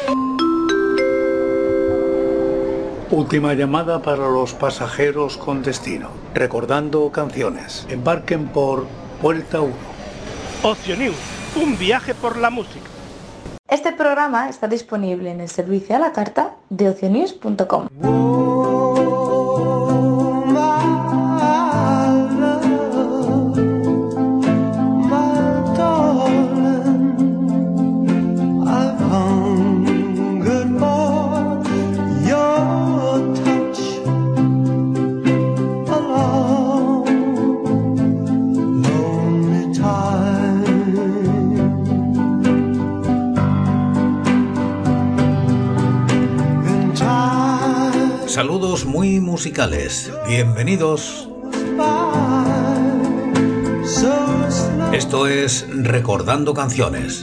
Última llamada para los pasajeros con destino. Recordando canciones. Embarquen por Puerta 1. Ocio News, un viaje por la música. Este programa está disponible en el servicio a la carta de ocionews.com. Saludos muy musicales, bienvenidos. Esto es Recordando Canciones,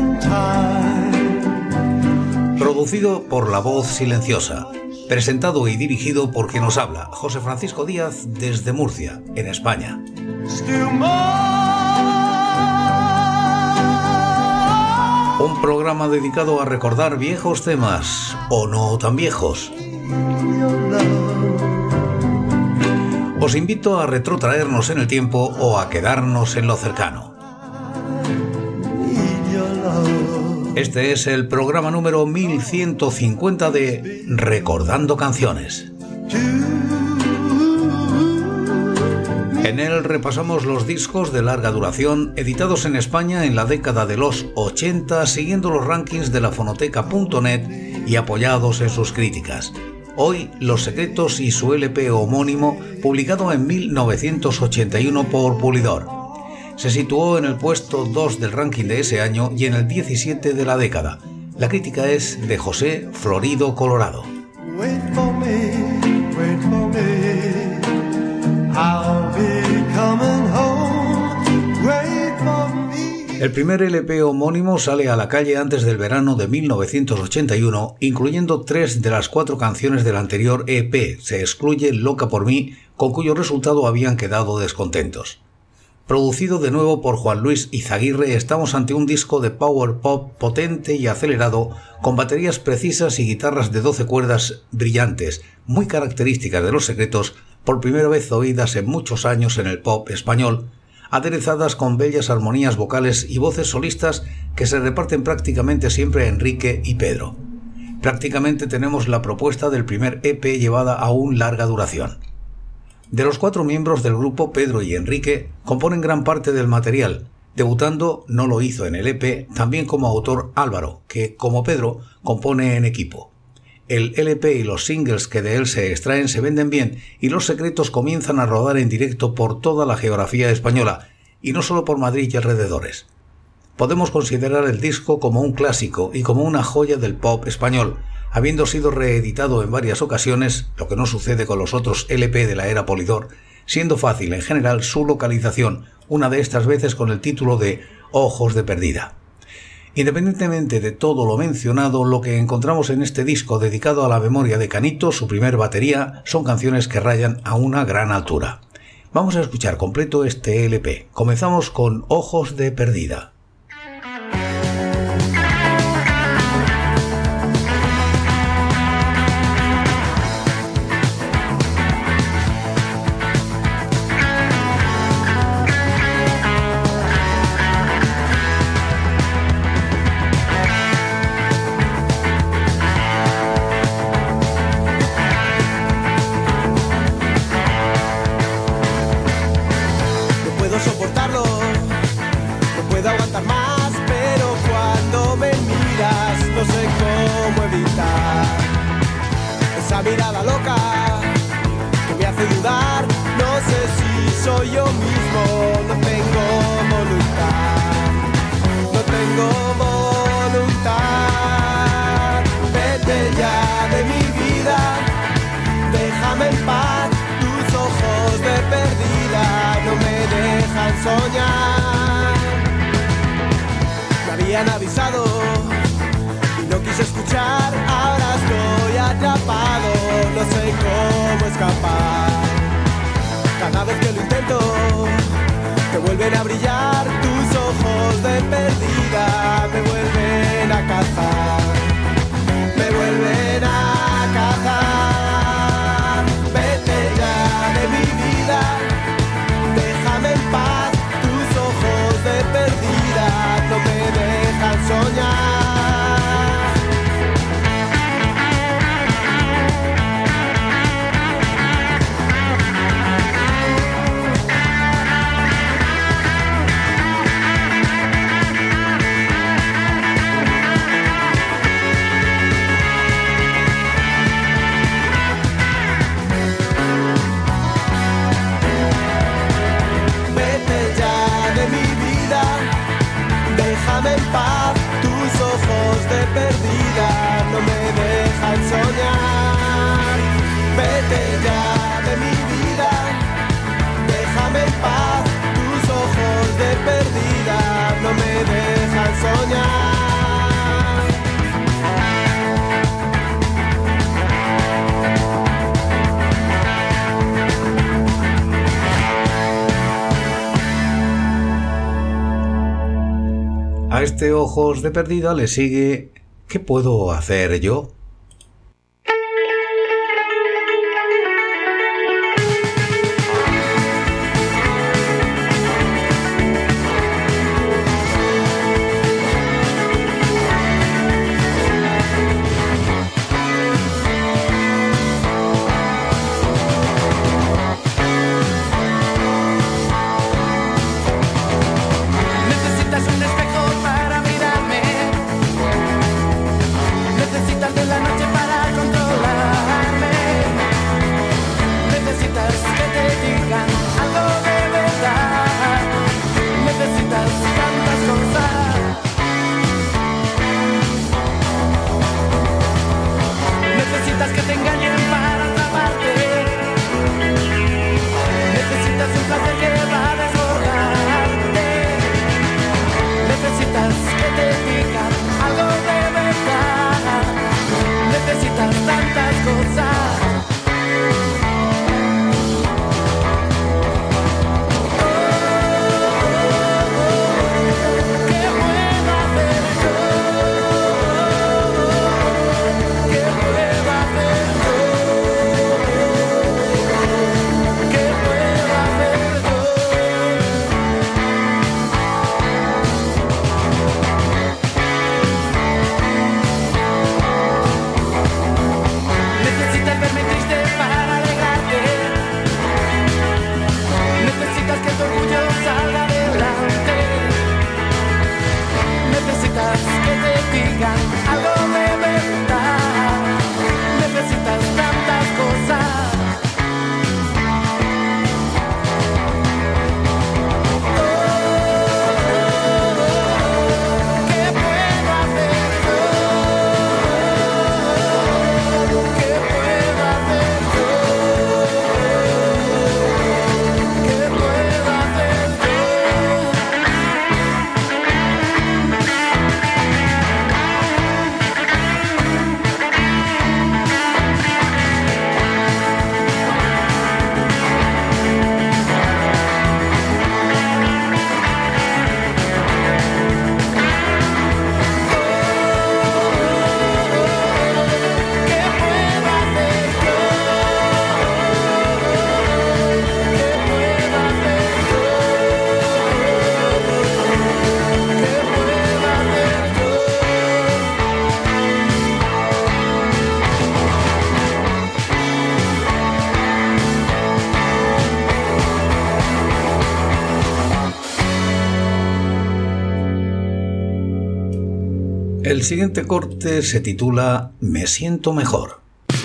producido por La Voz Silenciosa, presentado y dirigido por quien nos habla, José Francisco Díaz, desde Murcia, en España. Un programa dedicado a recordar viejos temas, o no tan viejos. Os invito a retrotraernos en el tiempo o a quedarnos en lo cercano. Este es el programa número 1150 de Recordando Canciones. En él repasamos los discos de larga duración editados en España en la década de los 80, siguiendo los rankings de la fonoteca.net y apoyados en sus críticas. Hoy, Los Secretos y su LP homónimo, publicado en 1981 por Pulidor. Se situó en el puesto 2 del ranking de ese año y en el 17 de la década. La crítica es de José Florido Colorado. El primer LP homónimo sale a la calle antes del verano de 1981, incluyendo 3 de las 4 canciones del anterior EP. Se excluye Loca por mí, con cuyo resultado habían quedado descontentos. Producido de nuevo por Juan Luis Izaguirre, estamos ante un disco de power pop potente y acelerado, con baterías precisas y guitarras de 12 cuerdas brillantes, muy características de Los Secretos, por primera vez oídas en muchos años en el pop español, aderezadas con bellas armonías vocales y voces solistas que se reparten prácticamente siempre a Enrique y Pedro. Prácticamente tenemos la propuesta del primer EP llevada a una larga duración. De los 4 miembros del grupo, Pedro y Enrique componen gran parte del material. Debutando, no lo hizo en el EP, también como autor Álvaro, que, como Pedro, compone en equipo. El LP y los singles que de él se extraen se venden bien y Los Secretos comienzan a rodar en directo por toda la geografía española, y no solo por Madrid y alrededores. Podemos considerar el disco como un clásico y como una joya del pop español, habiendo sido reeditado en varias ocasiones, lo que no sucede con los otros LP de la era Polydor, siendo fácil en general su localización, una de estas veces con el título de Ojos de Perdida. Independientemente de todo lo mencionado, lo que encontramos en este disco dedicado a la memoria de Canito, su primer batería, son canciones que rayan a una gran altura. Vamos a escuchar completo este LP. Comenzamos con Ojos de Perdida. Mirada loca que me hace dudar, no sé si soy yo mismo, no tengo voluntad, vete ya de mi vida, déjame en paz, tus ojos de perdida no me dejan soñar, me habían avisado y no quise escuchar, ahora estoy atrapado, no sé cómo escapar. Cada vez que lo intento, te vuelven a brillar, tus ojos de perdida me vuelven a cazar. este Ojos de Perdida le sigue ¿Qué puedo hacer yo? El siguiente corte se titula Me siento mejor.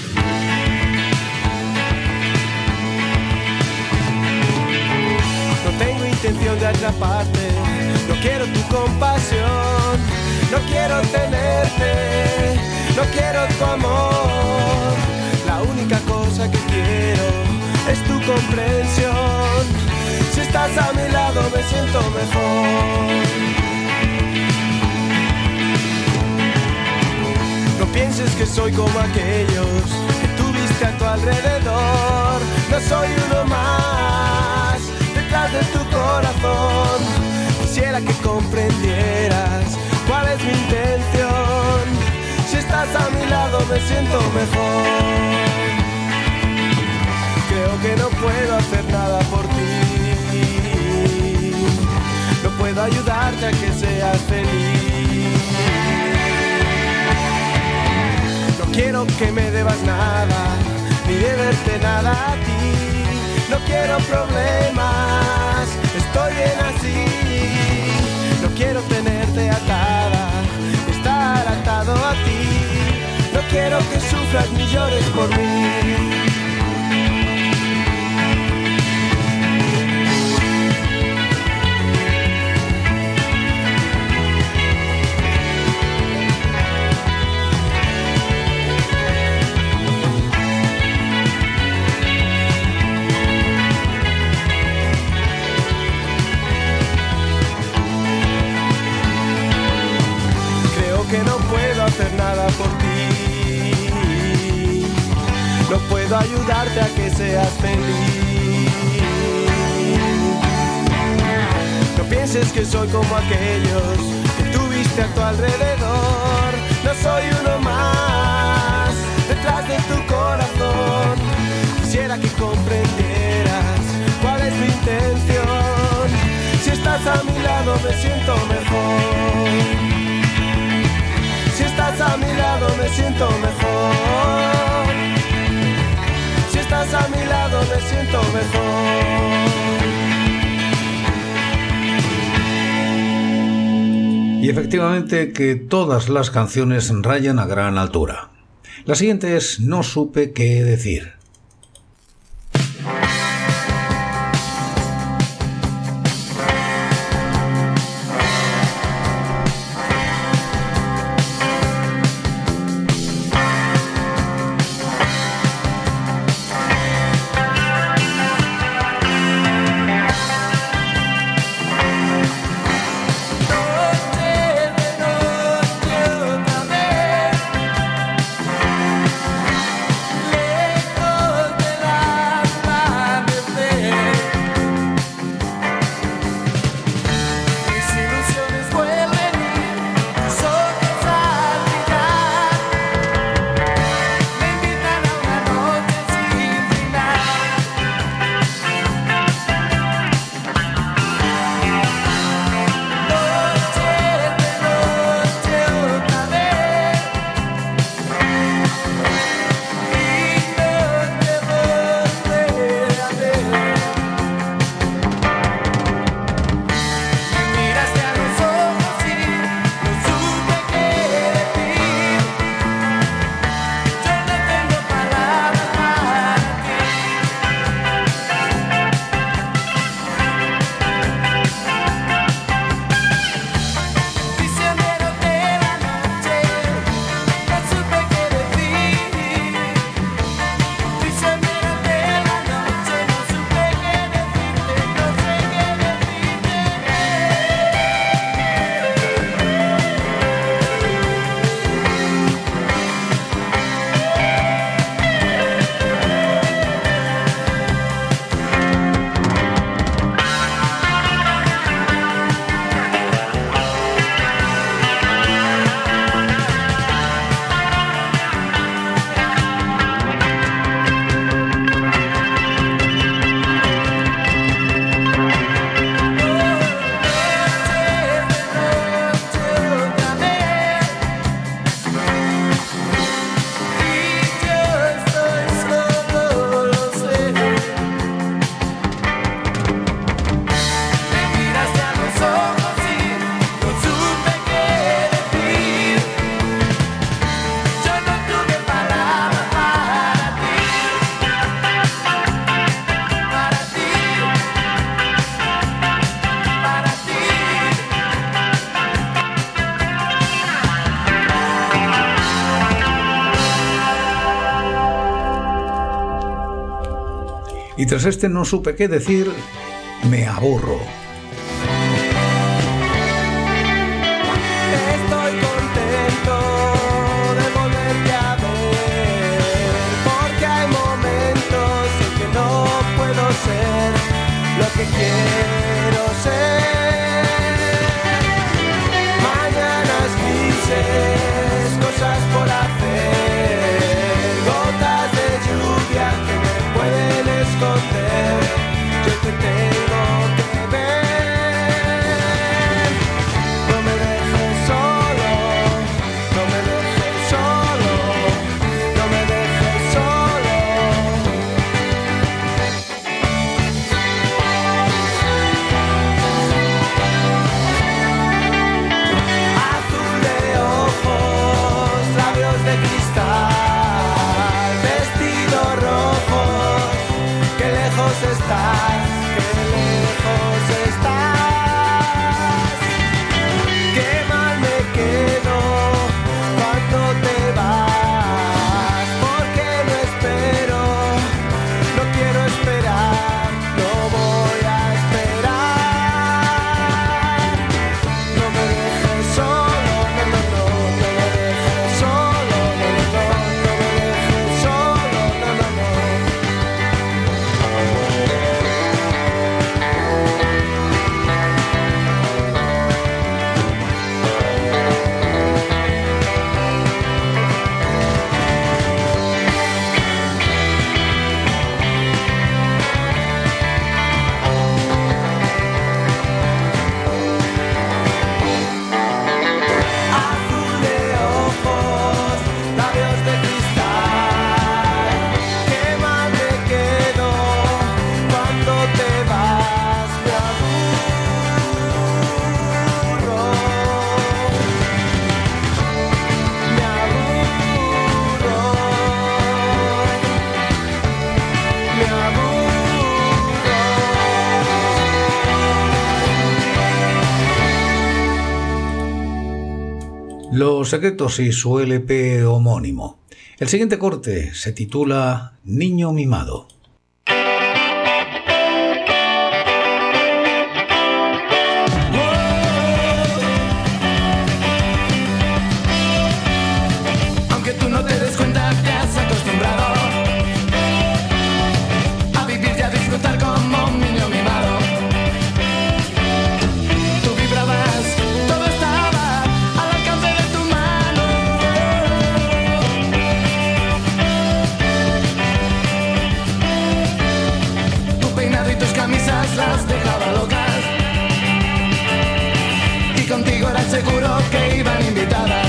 No tengo intención de atraparte, no quiero tu compasión, no quiero tenerte, no quiero tu amor. La única cosa que quiero es tu comprensión. Si estás a mi lado me siento mejor. No pienses que soy como aquellos que tuviste a tu alrededor. No soy uno más detrás de tu corazón. Quisiera que comprendieras cuál es mi intención. Si estás a mi lado me siento mejor. Creo que no puedo hacer nada por ti. No puedo ayudarte a que seas feliz. No quiero que me debas nada, ni deberte nada a ti. No quiero problemas, estoy bien así. No quiero tenerte atada, estar atado a ti. No quiero que sufras ni llores por mí. Que no puedo hacer nada por ti. No puedo ayudarte a que seas feliz. No pienses que soy como aquellos que tuviste viste a tu alrededor. No soy uno más detrás de tu corazón. Quisiera que comprendieras cuál es mi intención. Si estás a mi lado me siento mejor. Si estás a mi lado me siento mejor. Si estás a mi lado me siento mejor. Y efectivamente que todas las canciones rayan a gran altura. La siguiente es No supe qué decir. Y tras este no supe qué decir, me aburro. Estoy contento de volverte a ver, porque hay momentos en que no puedo ser lo que quiero ser. Mañanas grises, cosas por hacer, gotas de lluvia que me pueden esconder. Yo te tengo que ver. No me dejes solo, no me dejes solo, no me dejes solo. Azul de ojos, labios de cristal, vestido rojo, qué lejos estás, qué lejos estás. Qué mal me quedo cuando te vas, porque no espero, no quiero esperar, no voy a esperar. No me dejes solo, no, no, no, no me dejes solo, no, no, no, no me dejes solo, no, no, no. Los Secretos y su LP homónimo. El siguiente corte se titula Niño Mimado. Aunque tú no te des cuenta, te has acostumbrado a vivir y a disfrutar como un niño mimado. Tú vibrabas, todo estaba al alcance de tu mano. Tu peinado y tus camisas las dejaba locas, y contigo era seguro que iban invitadas.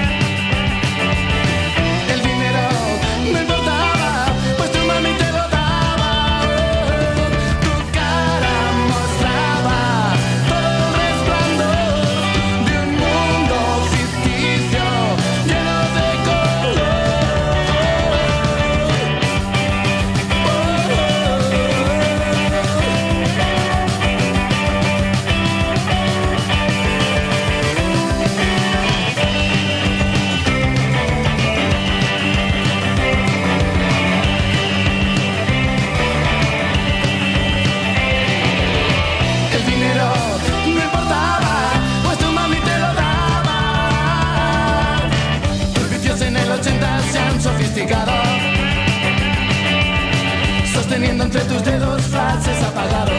Sosteniendo entre tus dedos frases apagados.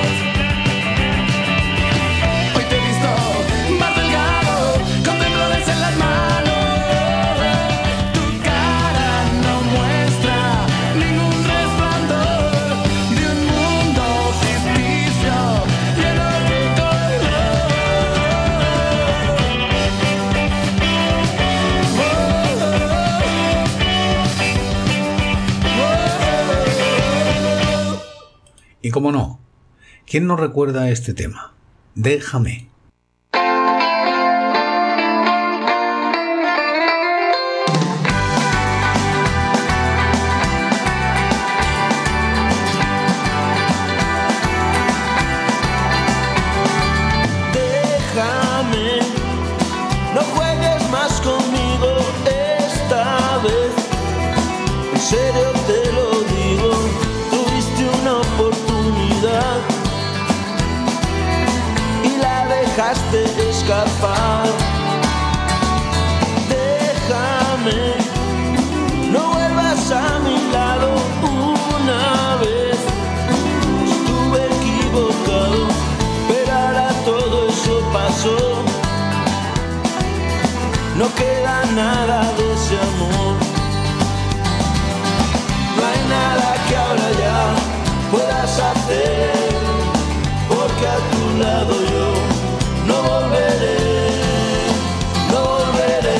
Hoy te he visto más delgado, con temblores en las manos. Tu cara no muestra ningún resplandor de un mundo ficticio lleno de Y cómo no, ¿quién no recuerda este tema? Déjame. Déjame, no juegues más conmigo esta vez. En serio te lo digo, tuviste una oportunidad y la dejaste escapar. Déjame, no vuelvas a mi lado una vez. Estuve equivocado, pero ahora todo eso pasó. No queda nada de ese amor. No hay nada que ahora ya puedas hacer, porque a tu lado yo no volveré, no volveré.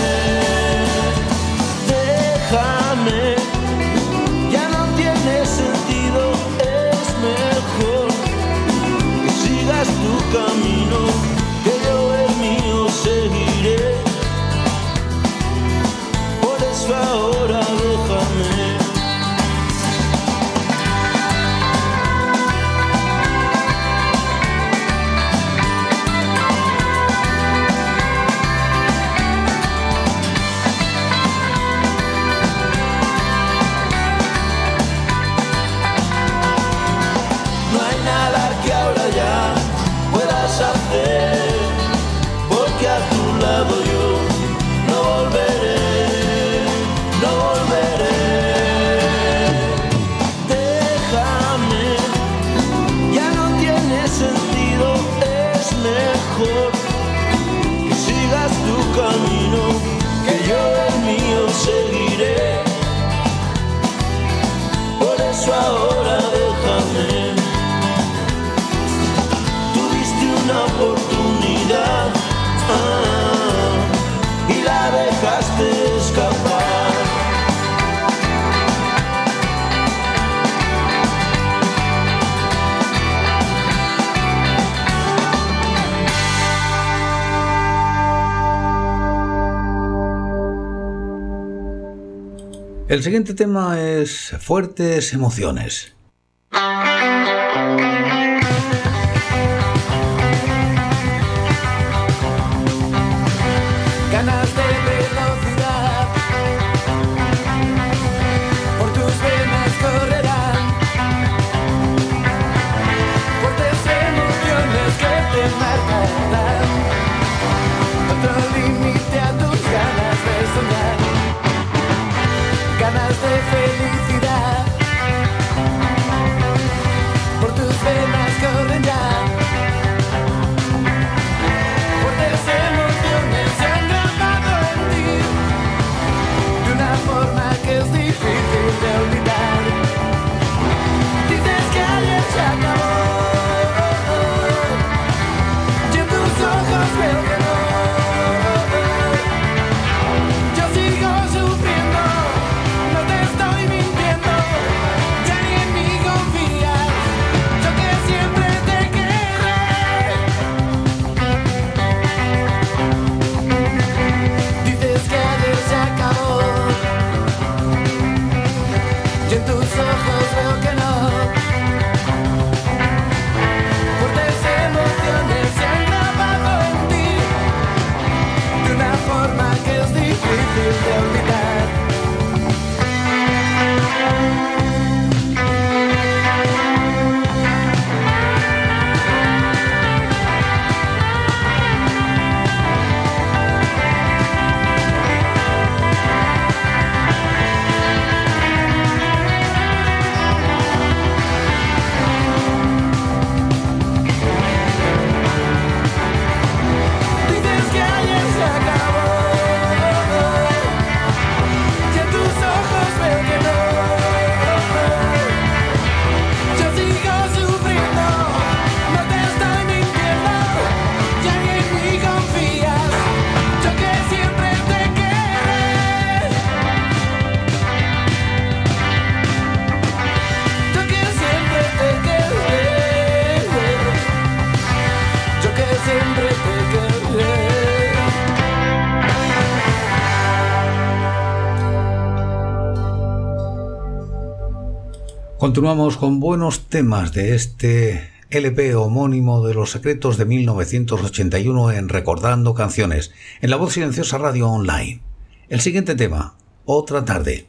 Déjame, ya no tiene sentido, es mejor que sigas tu camino, que yo el mío seguiré. Por eso ahora déjame. Porque a tu lado yo no volveré, no volveré. Déjame, ya no tiene sentido, es mejor que sigas tu camino, que yo el mío seguiré. Por eso ahora déjame. Una oportunidad y la dejaste escapar. El siguiente tema es Fuertes Emociones. Ganas de Continuamos con buenos temas de este LP homónimo de Los Secretos de 1981 en Recordando Canciones, en La Voz Silenciosa Radio Online. El siguiente tema, Otra Tarde.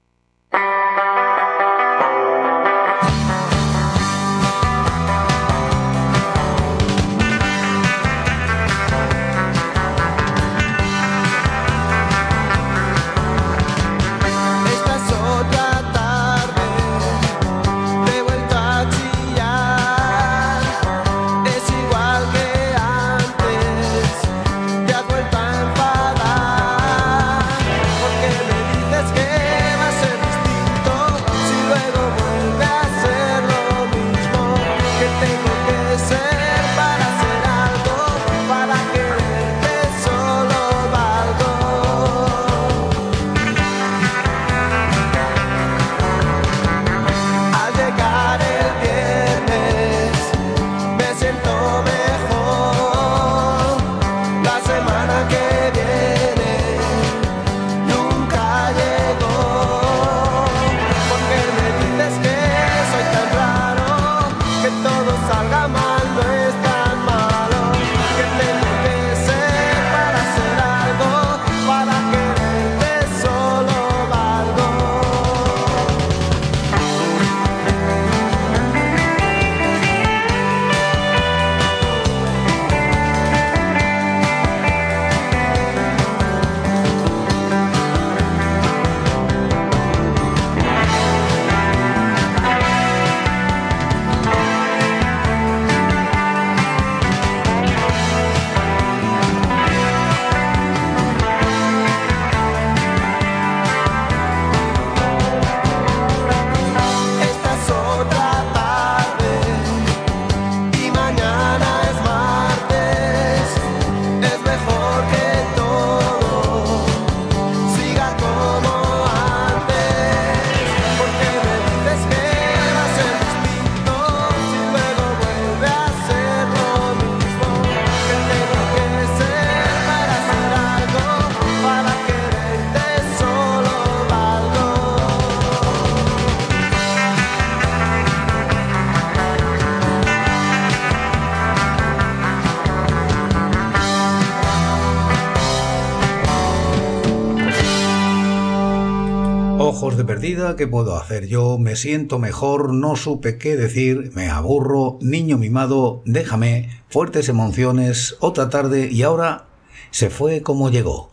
Ojos de perdida, ¿qué puedo hacer yo? Me siento mejor, no supe qué decir, me aburro, niño mimado, déjame, fuertes emociones, otra tarde y ahora se fue como llegó.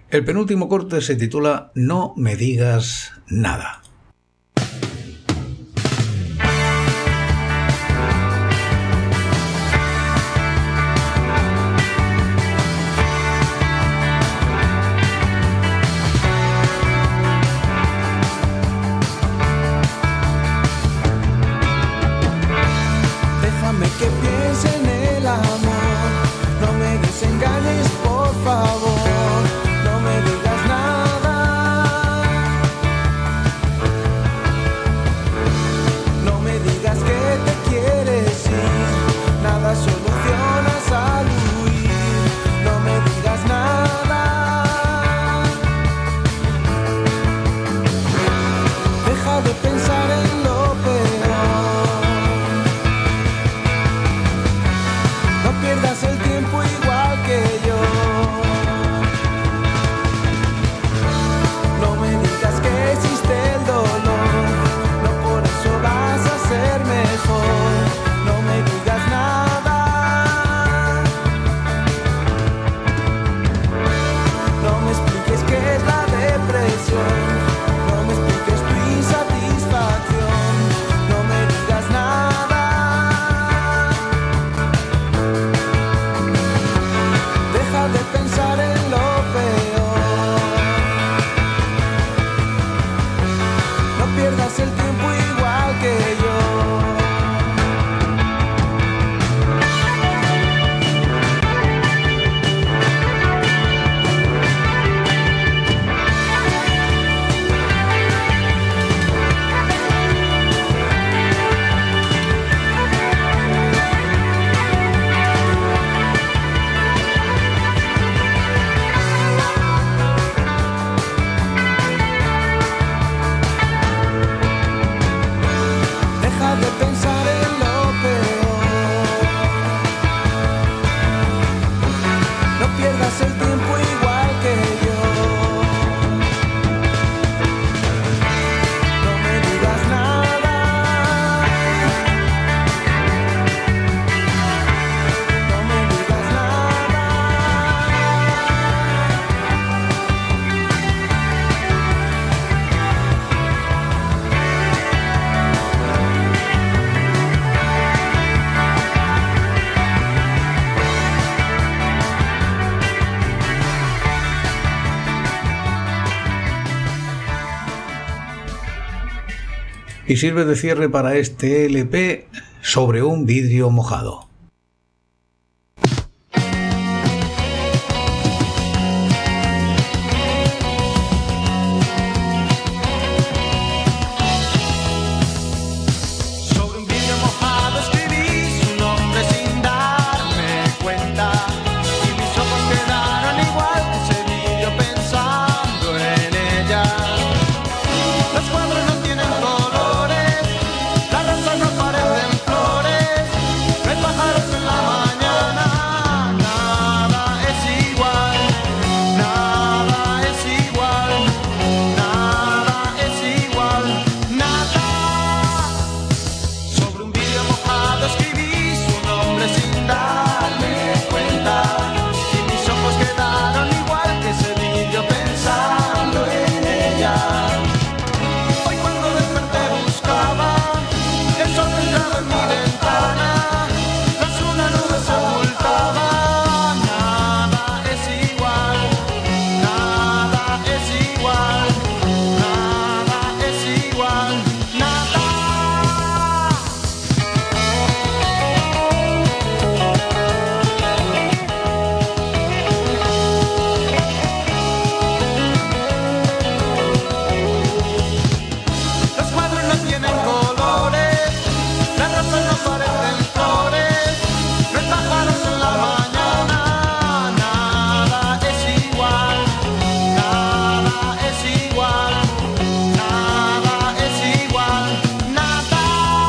El penúltimo corte se titula No me digas nada. Déjame que piense en el amor, no me desengañes por favor, no me digas nada, no me digas que te quieres ir, nada solucionas al huir, no me digas nada, deja de pensar en lo peor. No pierdas el tiempo igual que yo. No me digas que existe el dolor, no por eso vas a ser mejor. No me digas nada, no me expliques qué es la depresión, no me expliques tu insatisfacción, no me digas nada. Deja de pensar en lo peor. No pierdas el tiempo igual que yo. Deja de pensar en lo peor. No pierdas el tiempo igual que yo. No me digas nada. No me digas nada. Y sirve de cierre para este LP Sobre un vidrio mojado. Sobre un vidrio mojado escribí su nombre sin darme cuenta, y mis ojos quedaron igual que ese vidrio pensando en ella. Los cuadros no tienen colores, las rosas no parecen flores, no hay pájaros en la mañana. Nada es igual, nada es igual, nada es igual, nada. Sobre un vidrio mojado escribí su nombre sin darme cuenta, y mis ojos quedaron igual que ese vidrio pensando en ella. Hoy cuando desperté buscaba el sol que entraba en mi ventana, tras una nube se ocultaba. Nada es igual, nada es igual, nada es igual, nada. Los cuadros no tienen colores, las rosas no parecen flores, no hay pájaros en la mañana. Nada es igual, nada es igual, nada es igual, nada.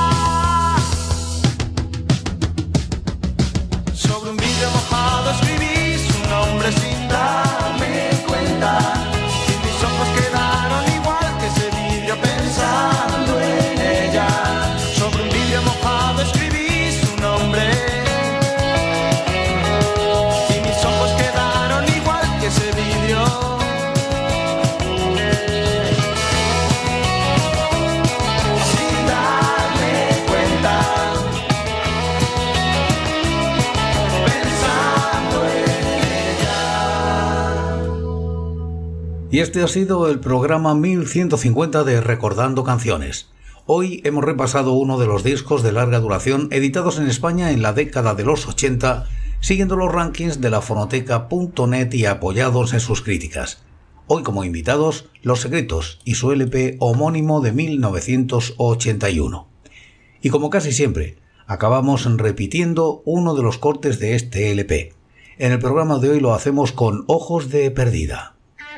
Sobre un vidrio mojado escribí su nombre sin darme cuenta, y mis ojos quedaron igual que ese vidrio pensando en ella. Sobre un vidrio mojado escribí su nombre, y mis ojos quedaron igual que ese vidrio Y este ha sido el programa 1150 de Recordando Canciones. Hoy hemos repasado uno de los discos de larga duración editados en España en la década de los 80, siguiendo los rankings de la fonoteca.net y apoyados en sus críticas. Hoy como invitados, Los Secretos y su LP homónimo de 1981. Y como casi siempre, acabamos repitiendo uno de los cortes de este LP. En el programa de hoy lo hacemos con Ojos de Perdida.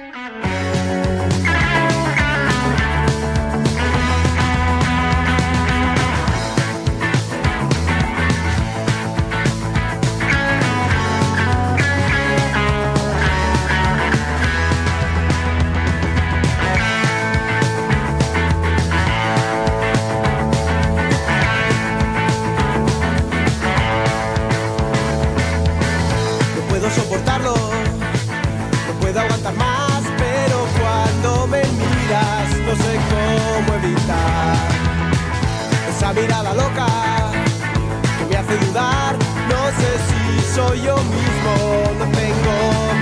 Mirada loca que me hace dudar, no sé si soy yo mismo, no tengo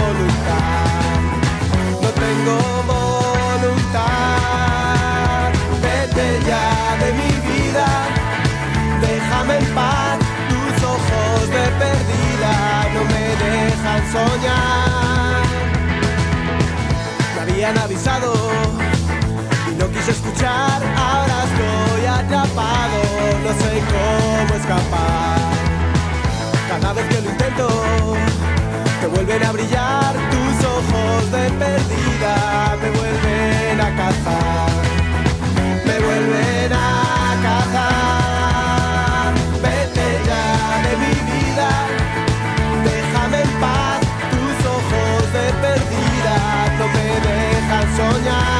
voluntad, vete ya de mi vida, déjame en paz, tus ojos de perdida no me dejan soñar, me habían avisado y no quise escuchar, ahora estoy atrapado, no sé cómo escapar. Cada vez que lo intento, te vuelven a brillar, tus ojos de perdida me vuelven a cazar, me vuelven a cazar. Vete ya de mi vida, déjame en paz, tus ojos de perdida no me dejan soñar.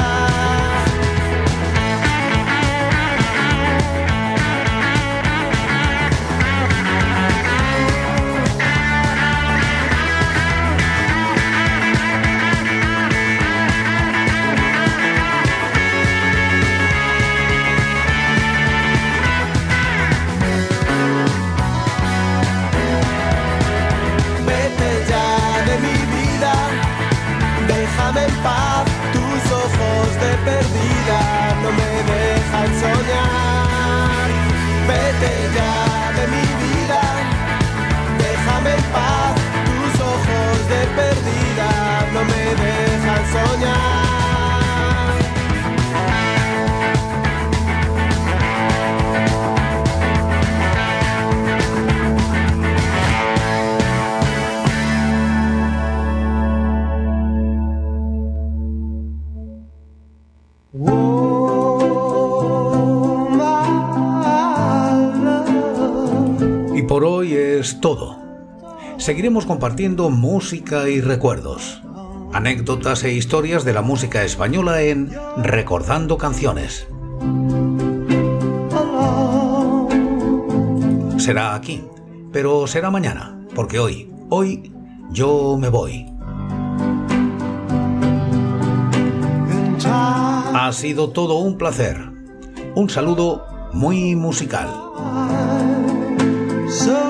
Déjame en paz, tus ojos de perdida no me dejan soñar. Vete ya de mi vida, déjame en paz, tus ojos de perdida no me dejan soñar. Por hoy es todo. Seguiremos compartiendo música y recuerdos, anécdotas e historias de la música española en Recordando Canciones. Será aquí, pero será mañana, porque hoy yo me voy. Ha sido todo un placer. Un saludo muy musical. So